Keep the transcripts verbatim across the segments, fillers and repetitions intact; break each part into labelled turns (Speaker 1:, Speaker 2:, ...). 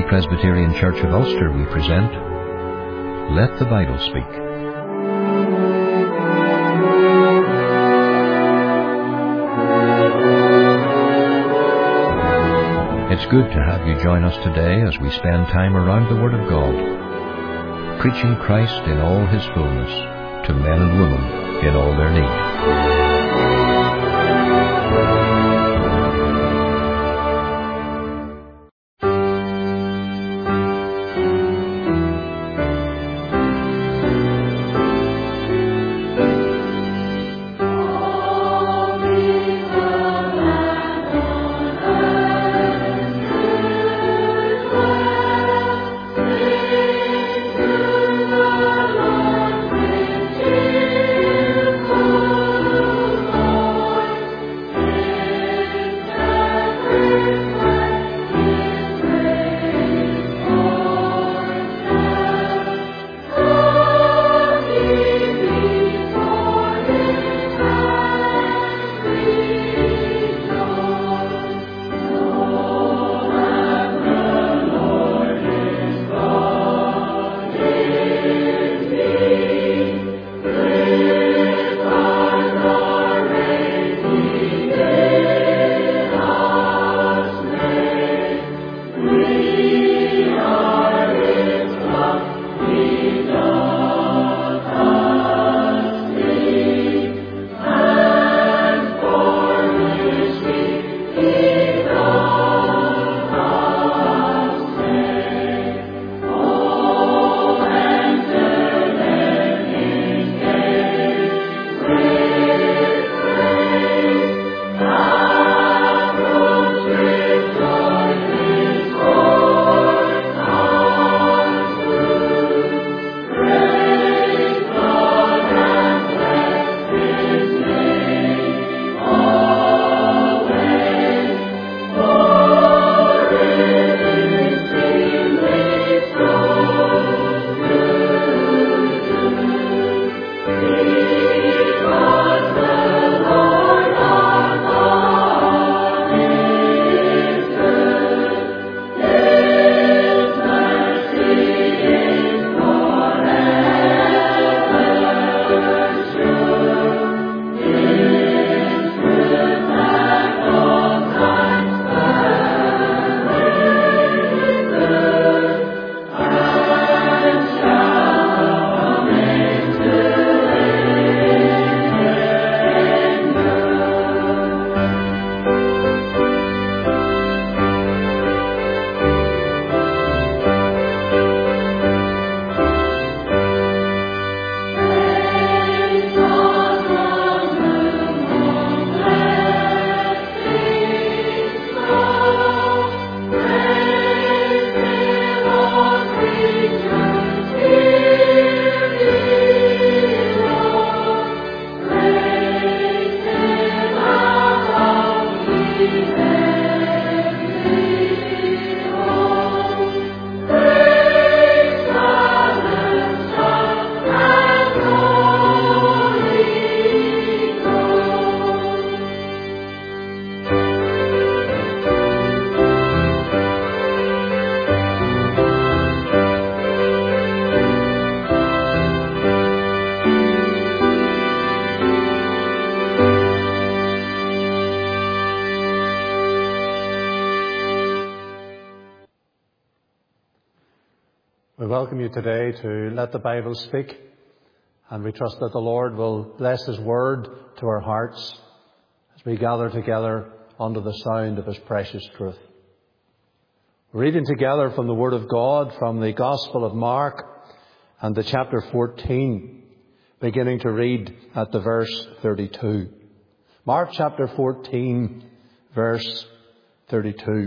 Speaker 1: Free Presbyterian Church of Ulster, we present Let the Bible Speak. It's good to have you join us today as we spend time around the Word of God, preaching Christ in all His fullness to men and women in all their need.
Speaker 2: We welcome you today to Let the Bible Speak, and we trust that the Lord will bless His Word to our hearts as we gather together under the sound of His precious truth. We're reading together from the Word of God from the Gospel of Mark and the chapter fourteen, beginning to read at the verse thirty-two. Mark chapter fourteen, verse thirty-two.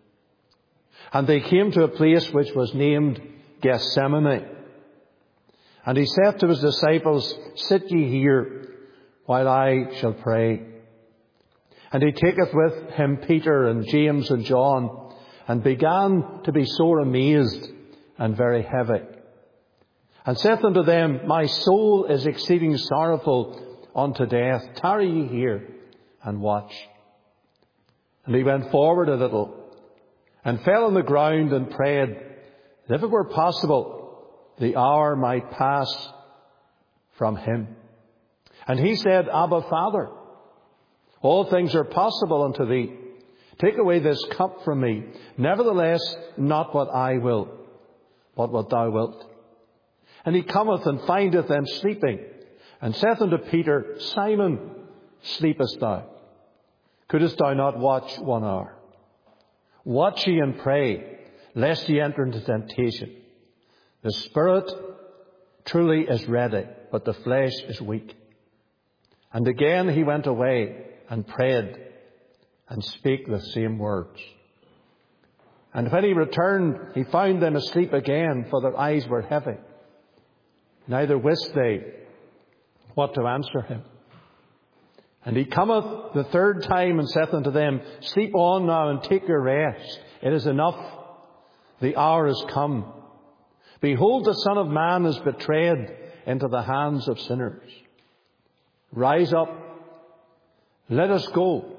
Speaker 2: And they came to a place which was named Gethsemane. And He said to His disciples, Sit ye here, while I shall pray. And He taketh with Him Peter and James and John, and began to be sore amazed and very heavy. And saith unto them, My soul is exceeding sorrowful unto death. Tarry ye here and watch. And He went forward a little, and fell on the ground and prayed that if it were possible, the hour might pass from him. And he said, Abba, Father, all things are possible unto thee. Take away this cup from me. Nevertheless, not what I will, but what thou wilt. And he cometh and findeth them sleeping, and saith unto Peter, Simon, sleepest thou? Couldest thou not watch one hour? Watch ye and pray, lest ye enter into temptation. The spirit truly is ready, but the flesh is weak. And again he went away and prayed, and spake the same words. And when he returned, he found them asleep again, for their eyes were heavy. Neither wist they what to answer him. And he cometh the third time and saith unto them, Sleep on now and take your rest. It is enough. The hour is come. Behold, the Son of Man is betrayed into the hands of sinners. Rise up. Let us go.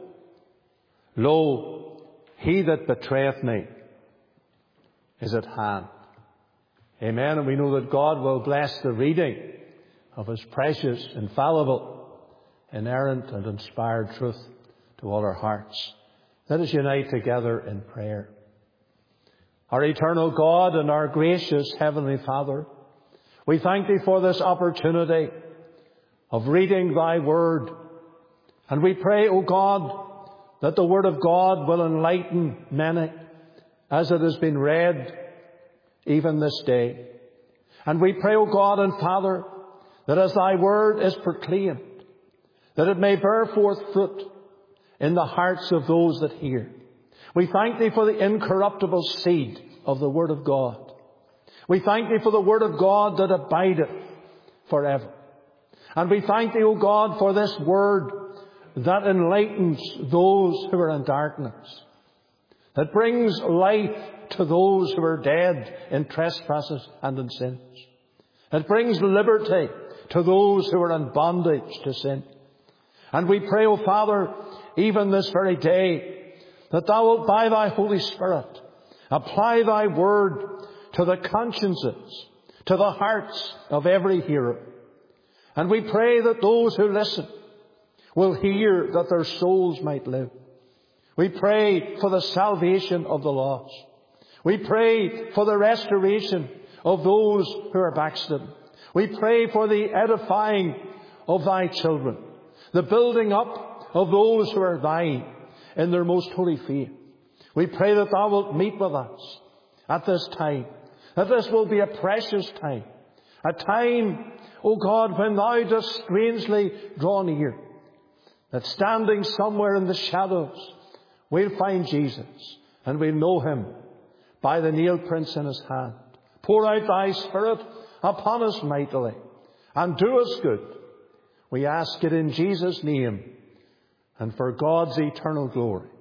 Speaker 2: Lo, he that betrayeth me is at hand. Amen. And we know that God will bless the reading of his precious, infallible, inerrant and inspired truth to all our hearts. Let us unite together in prayer. Our eternal God and our gracious Heavenly Father, we thank thee for this opportunity of reading thy word. And we pray, O God, that the word of God will enlighten many as it has been read even this day. And we pray, O God and Father, that as thy word is proclaimed, that it may bear forth fruit in the hearts of those that hear. We thank thee for the incorruptible seed of the word of God. We thank thee for the word of God that abideth forever. And we thank thee, O God, for this word that enlightens those who are in darkness, that brings life to those who are dead in trespasses and in sins, that brings liberty to those who are in bondage to sin. And we pray, O Father, even this very day, that thou wilt by thy Holy Spirit apply thy word to the consciences, to the hearts of every hearer. And we pray that those who listen will hear that their souls might live. We pray for the salvation of the lost. We pray for the restoration of those who are backslidden. We pray for the edifying of thy children, the building up of those who are thine in their most holy faith. We pray that thou wilt meet with us at this time, that this will be a precious time, a time, O God, when thou dost strangely draw near, that standing somewhere in the shadows, we'll find Jesus and we'll know him by the nail prints in his hand. Pour out thy Spirit upon us mightily and do us good. We ask it in Jesus' name and for God's eternal glory.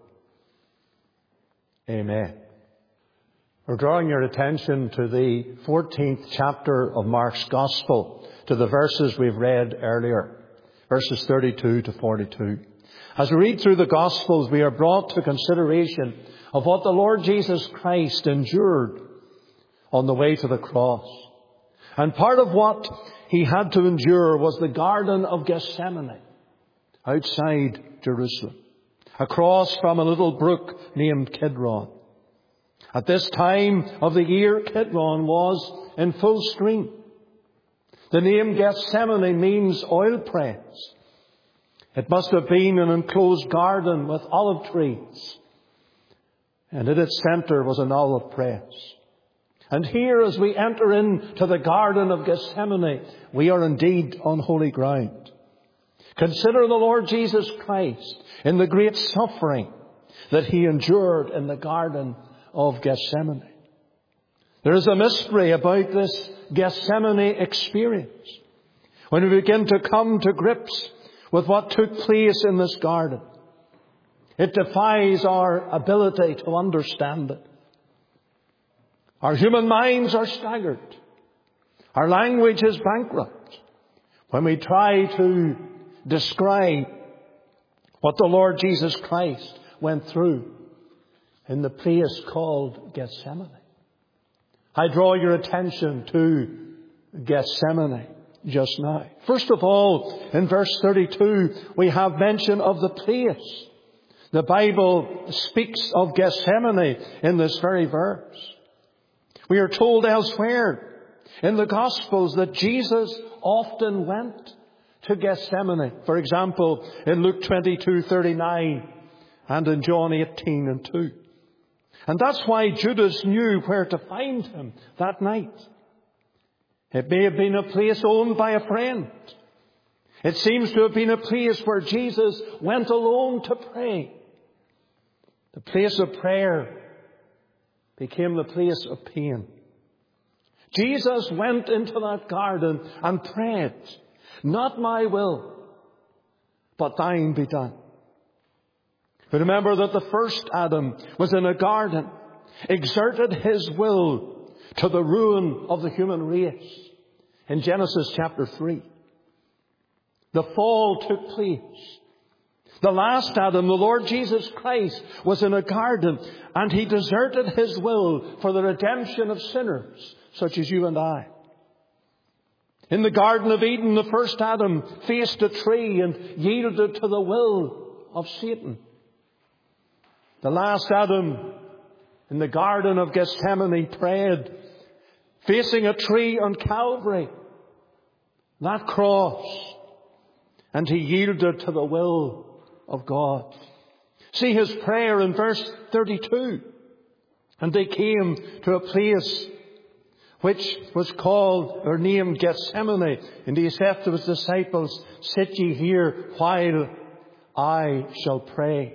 Speaker 2: Amen. We're drawing your attention to the fourteenth chapter of Mark's Gospel, to the verses we've read earlier, verses thirty-two to forty-two. As we read through the Gospels, we are brought to consideration of what the Lord Jesus Christ endured on the way to the cross. And part of what he had to endure was the Garden of Gethsemane outside Jerusalem, across from a little brook named Kidron. At this time of the year, Kidron was in full stream. The name Gethsemane means oil press. It must have been an enclosed garden with olive trees. And in its center was an olive press. And here, as we enter into the Garden of Gethsemane, we are indeed on holy ground. Consider the Lord Jesus Christ in the great suffering that he endured in the Garden of Gethsemane. There is a mystery about this Gethsemane experience. When we begin to come to grips with what took place in this garden, it defies our ability to understand it. Our human minds are staggered. Our language is bankrupt when we try to describe what the Lord Jesus Christ went through in the place called Gethsemane. I draw your attention to Gethsemane just now. First of all, in verse thirty-two, we have mention of the place. The Bible speaks of Gethsemane in this very verse. We are told elsewhere in the Gospels that Jesus often went to Gethsemane. For example, in Luke twenty-two thirty-nine and in John eighteen and two. And that's why Judas knew where to find him that night. It may have been a place owned by a friend. It seems to have been a place where Jesus went alone to pray. The place of prayer became the place of pain. Jesus went into that garden and prayed, "Not my will, but thine be done." But remember that the first Adam was in a garden, exerted his will to the ruin of the human race. In Genesis chapter three, the fall took place. The last Adam, the Lord Jesus Christ, was in a garden and he deserted his will for the redemption of sinners such as you and I. In the Garden of Eden, the first Adam faced a tree and yielded to the will of Satan. The last Adam in the Garden of Gethsemane prayed, facing a tree on Calvary, that cross, and he yielded to the will of God. See his prayer in verse thirty-two. And they came to a place which was called or named Gethsemane. And he said to his disciples, "Sit ye here while I shall pray."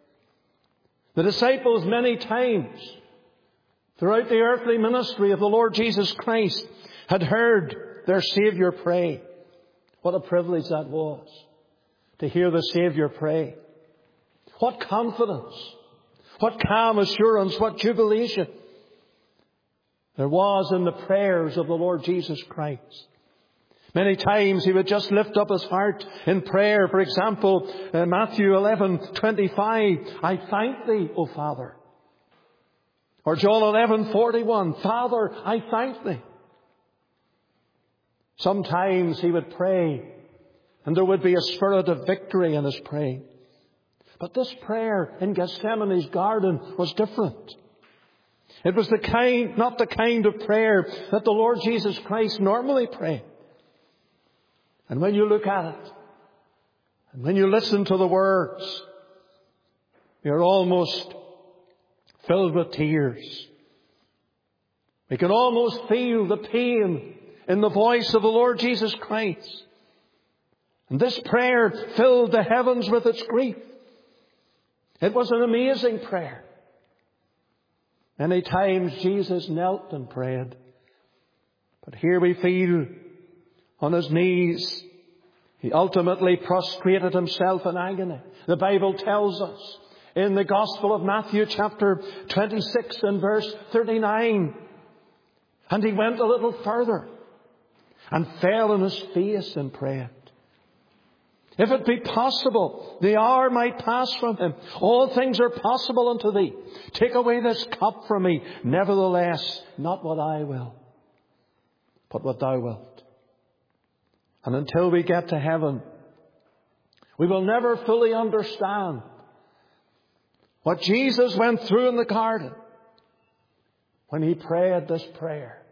Speaker 2: The disciples many times throughout the earthly ministry of the Lord Jesus Christ had heard their Saviour pray. What a privilege that was, to hear the Saviour pray. What confidence, what calm assurance, what jubilation there was in the prayers of the Lord Jesus Christ. Many times he would just lift up his heart in prayer. For example, in Matthew eleven twenty-five, "I thank thee, O Father." Or John eleven forty-one, "Father, I thank thee." Sometimes he would pray and there would be a spirit of victory in his praying. But this prayer in Gethsemane's garden was different. It was the kind, not the kind of prayer that the Lord Jesus Christ normally prayed. And when you look at it, and when you listen to the words, you're almost filled with tears. We can almost feel the pain in the voice of the Lord Jesus Christ. And this prayer filled the heavens with its grief. It was an amazing prayer. Many times Jesus knelt and prayed. But here we feel on his knees, he ultimately prostrated himself in agony. The Bible tells us in the Gospel of Matthew chapter twenty-six and verse thirty-nine. And he went a little further and fell on his face and prayed. If it be possible, the hour might pass from him. All things are possible unto thee. Take away this cup from me. Nevertheless, not what I will, but what thou wilt. And until we get to heaven, we will never fully understand what Jesus went through in the garden when he prayed this prayer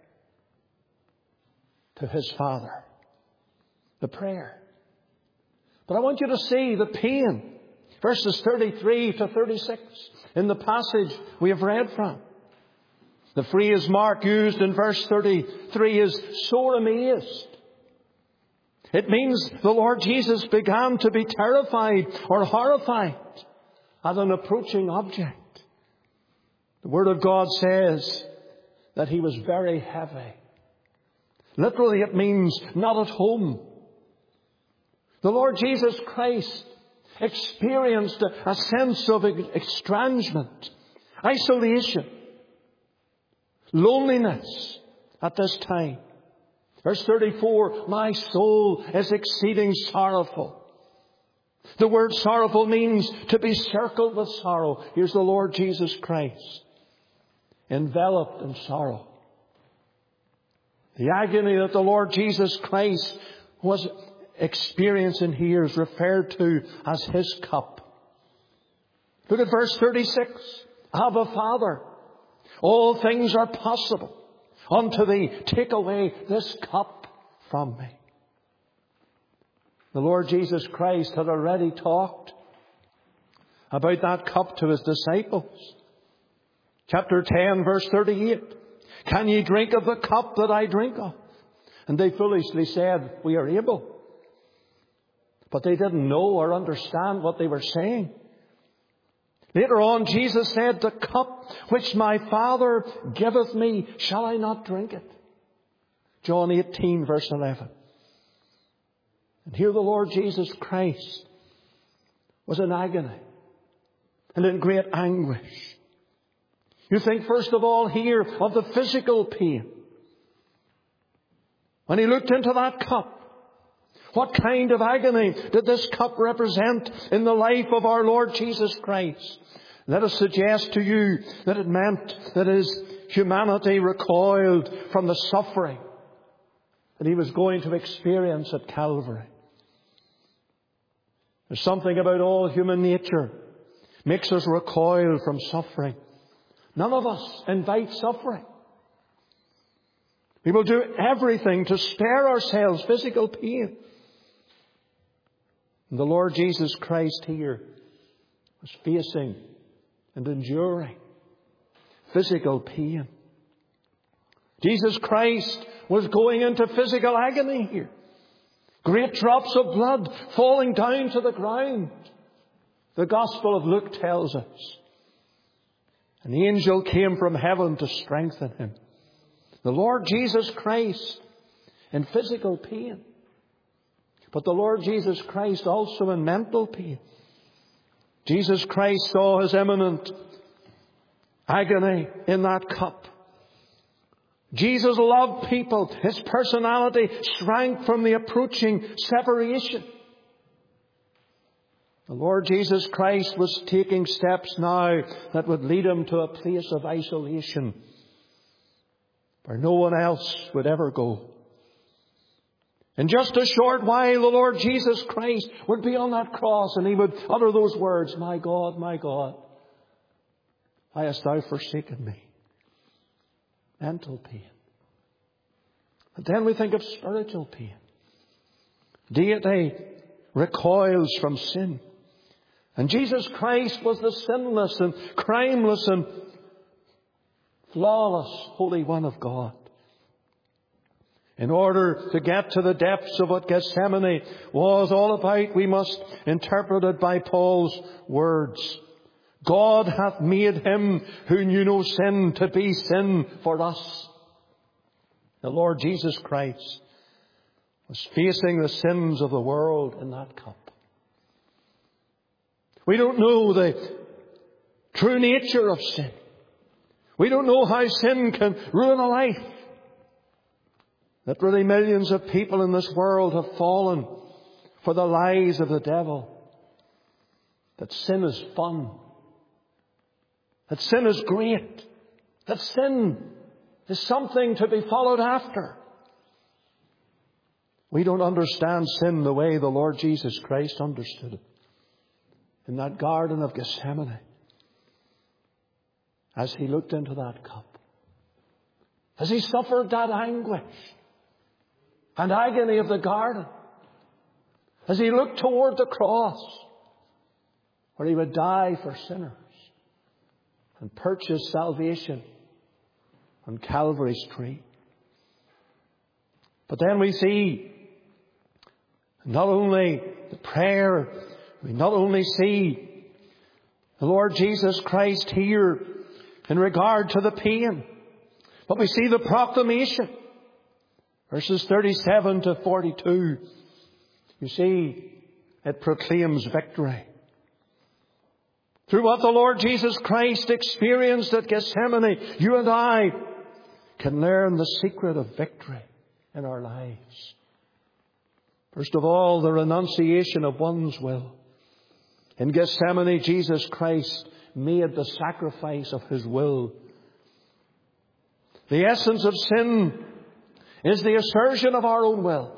Speaker 2: to his Father. The prayer. But I want you to see the pain. Verses thirty-three to thirty-six in the passage we have read from. The phrase Mark used in verse thirty-three is sore amazed. It means the Lord Jesus began to be terrified or horrified at an approaching object. The Word of God says that he was very heavy. Literally it means not at home. The Lord Jesus Christ experienced a, a sense of estrangement, isolation, loneliness at this time. Verse thirty-four, my soul is exceeding sorrowful. The word sorrowful means to be circled with sorrow. Here's the Lord Jesus Christ, enveloped in sorrow. The agony that the Lord Jesus Christ was experiencing here is referred to as His cup. Look at verse thirty-six. Abba, Father, all things are possible unto Thee. Take away this cup from me. The Lord Jesus Christ had already talked about that cup to His disciples. Chapter ten, verse thirty-eight. Can ye drink of the cup that I drink of? And they foolishly said, we are able. But they didn't know or understand what they were saying. Later on, Jesus said, the cup which my Father giveth me, shall I not drink it? John eighteen, verse eleven. And here the Lord Jesus Christ was in agony and in great anguish. You think first of all here of the physical pain. When He looked into that cup, what kind of agony did this cup represent in the life of our Lord Jesus Christ? Let us suggest to you that it meant that His humanity recoiled from the suffering that He was going to experience at Calvary. There's something about all human nature makes us recoil from suffering. None of us invite suffering. We will do everything to spare ourselves physical pain. And the Lord Jesus Christ here was facing and enduring physical pain. Jesus Christ was going into physical agony here. Great drops of blood falling down to the ground. The Gospel of Luke tells us. An angel came from heaven to strengthen Him. The Lord Jesus Christ in physical pain. But the Lord Jesus Christ also in mental pain. Jesus Christ saw His imminent agony in that cup. Jesus loved people. His personality shrank from the approaching separation. The Lord Jesus Christ was taking steps now that would lead Him to a place of isolation where no one else would ever go. In just a short while, the Lord Jesus Christ would be on that cross and He would utter those words, my God, my God, why hast Thou forsaken me? Mental pain. And then we think of spiritual pain. Deity recoils from sin. And Jesus Christ was the sinless and crimeless and flawless Holy One of God. In order to get to the depths of what Gethsemane was all about, we must interpret it by Paul's words. God hath made Him who knew no sin to be sin for us. The Lord Jesus Christ was facing the sins of the world in that cup. We don't know the true nature of sin. We don't know how sin can ruin a life. That really millions of people in this world have fallen for the lies of the devil. That sin is fun. That sin is great. That sin is something to be followed after. We don't understand sin the way the Lord Jesus Christ understood it. In that Garden of Gethsemane, as He looked into that cup, as He suffered that anguish and agony of the garden, as He looked toward the cross, where He would die for sinners and purchase salvation on Calvary's tree. But then we see not only the prayer, we not only see the Lord Jesus Christ here in regard to the pain, but we see the proclamation. Verses thirty-seven to forty-two. You see, it proclaims victory. Through what the Lord Jesus Christ experienced at Gethsemane, you and I can learn the secret of victory in our lives. First of all, the renunciation of one's will. In Gethsemane, Jesus Christ made the sacrifice of His will. The essence of sin is the assertion of our own will.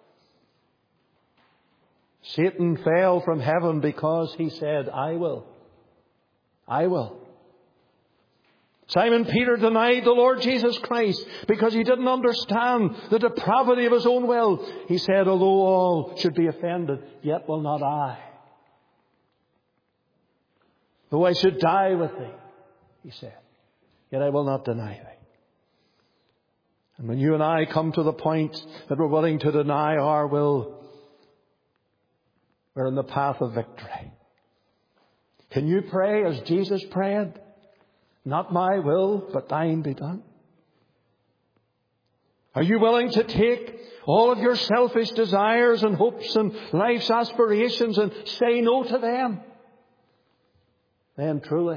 Speaker 2: Satan fell from heaven because he said, I will. I will. Simon Peter denied the Lord Jesus Christ because he didn't understand the depravity of his own will. He said, although all should be offended, yet will not I. Though I should die with thee, he said, yet I will not deny thee. And when you and I come to the point that we're willing to deny our will, we're in the path of victory. Can you pray as Jesus prayed? Not my will, but thine be done. Are you willing to take all of your selfish desires and hopes and life's aspirations and say no to them? Then truly,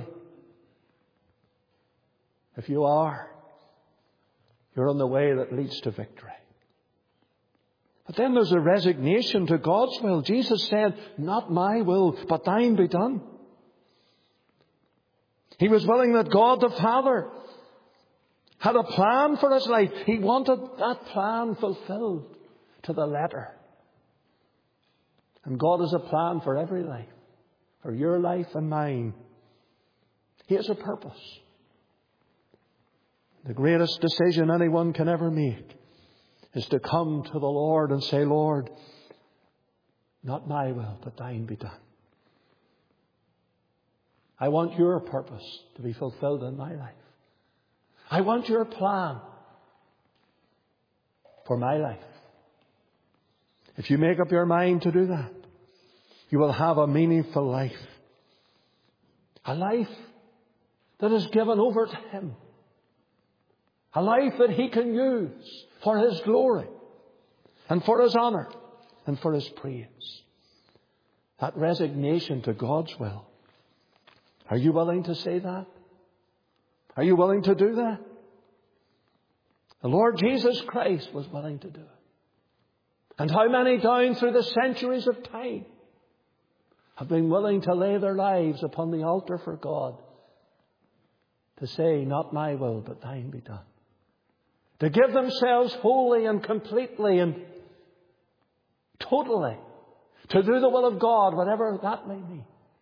Speaker 2: if you are, you're on the way that leads to victory. But then there's a resignation to God's will. Jesus said, not my will, but thine be done. He was willing that God the Father had a plan for his life. He wanted that plan fulfilled to the letter. And God has a plan for every life, for your life and mine. He has a purpose. The greatest decision anyone can ever make is to come to the Lord and say, Lord, not my will, but thine be done. I want your purpose to be fulfilled in my life. I want your plan for my life. If you make up your mind to do that, you will have a meaningful life. A life that is given over to Him. A life that He can use for His glory and for His honor and for His praise. That resignation to God's will. Are you willing to say that? Are you willing to do that? The Lord Jesus Christ was willing to do it. And how many down through the centuries of time have been willing to lay their lives upon the altar for God to say, not my will, but thine be done. To give themselves wholly and completely and totally to do the will of God, whatever that may mean.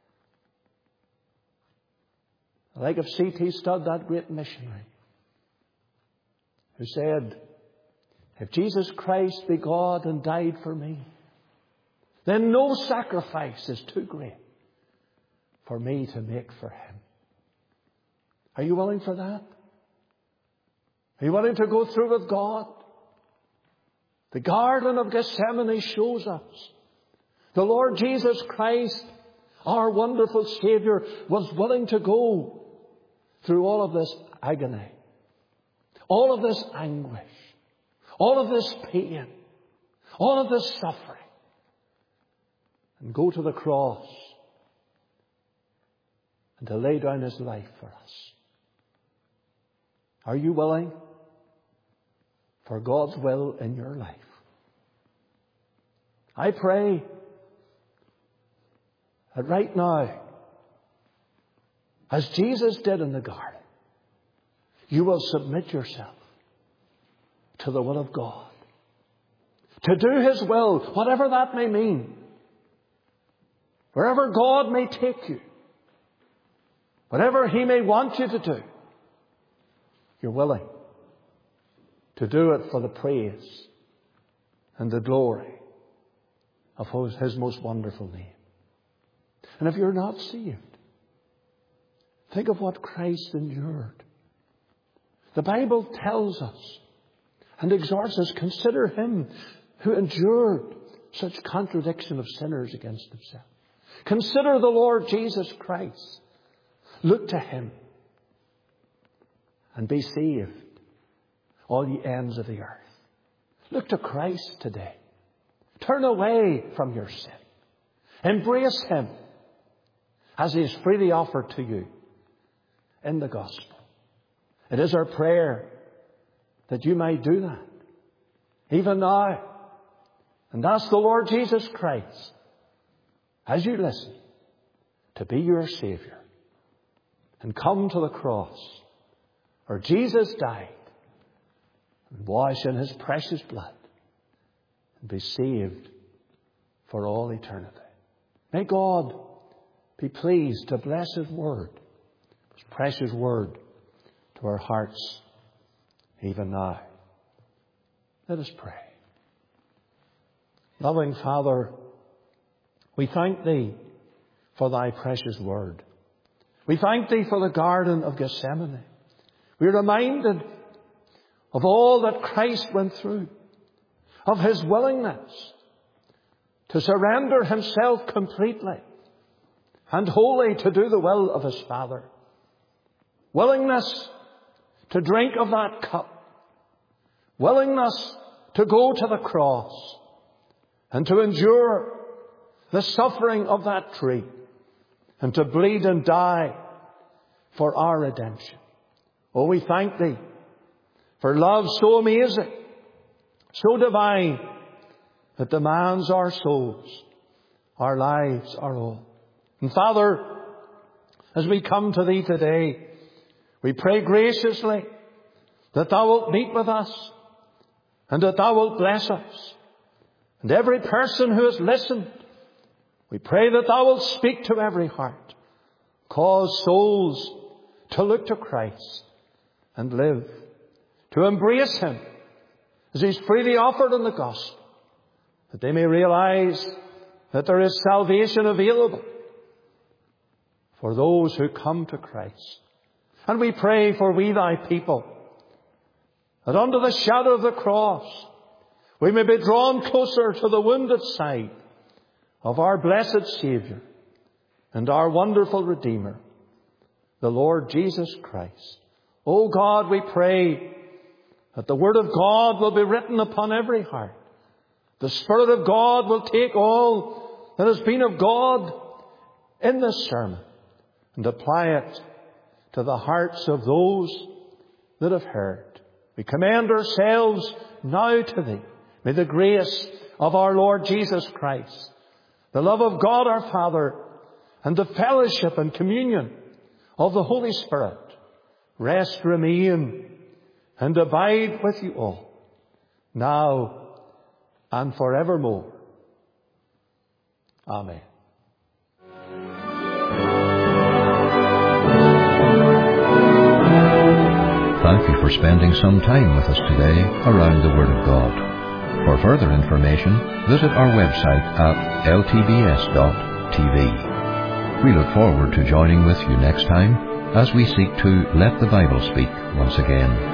Speaker 2: Like of C T Studd, that great missionary, who said, if Jesus Christ be God and died for me, then no sacrifice is too great for me to make for Him. Are you willing for that? Are you willing to go through with God? The Garden of Gethsemane shows us the Lord Jesus Christ, our wonderful Savior, was willing to go through all of this agony, all of this anguish, all of this pain, all of this suffering, and go to the cross and to lay down His life for us. Are you willing for God's will in your life? I pray that right now, as Jesus did in the garden, you will submit yourself to the will of God. To do His will, whatever that may mean. Wherever God may take you. Whatever He may want you to do. You're willing to do it for the praise and the glory of His most wonderful name. And if you're not saved, think of what Christ endured. The Bible tells us and exhorts us, consider Him who endured such contradiction of sinners against Himself. Consider the Lord Jesus Christ. Look to Him and be saved, all ye ends of the earth. Look to Christ today. Turn away from your sin. Embrace Him as He is freely offered to you in the gospel. It is our prayer that you might do that, even now. And ask the Lord Jesus Christ, as you listen, to be your Saviour and come to the cross where Jesus died and wash in his precious blood and be saved for all eternity. May God be pleased to bless his word, his precious word, to our hearts even now. Let us pray. Loving Father, we thank thee for thy precious word. We thank thee for the Garden of Gethsemane. We're reminded of all that Christ went through, of his willingness to surrender himself completely and wholly to do the will of his Father. Willingness to drink of that cup. Willingness to go to the cross and to endure the suffering of that tree and to bleed and die for our redemption. Oh, we thank thee for love so amazing, so divine, that demands our souls, our lives, our all. And Father, as we come to thee today, we pray graciously that thou wilt meet with us and that thou wilt bless us. And every person who has listened, we pray that thou wilt speak to every heart, cause souls to look to Christ and live, to embrace him as he's freely offered in the gospel, that they may realize that there is salvation available for those who come to Christ. And we pray for we thy people, that under the shadow of the cross we may be drawn closer to the wounded side of our blessed Saviour and our wonderful Redeemer, the Lord Jesus Christ. O God, we pray that the Word of God will be written upon every heart. The Spirit of God will take all that has been of God in this sermon and apply it to the hearts of those that have heard. We commend ourselves now to thee. May the grace of our Lord Jesus Christ, the love of God our Father, and the fellowship and communion of the Holy Spirit rest, remain, and abide with you all, now and forevermore. Amen.
Speaker 1: Thank you for spending some time with us today around the Word of God. For further information, visit our website at l t b s dot t v. We look forward to joining with you next time as we seek to let the Bible speak once again.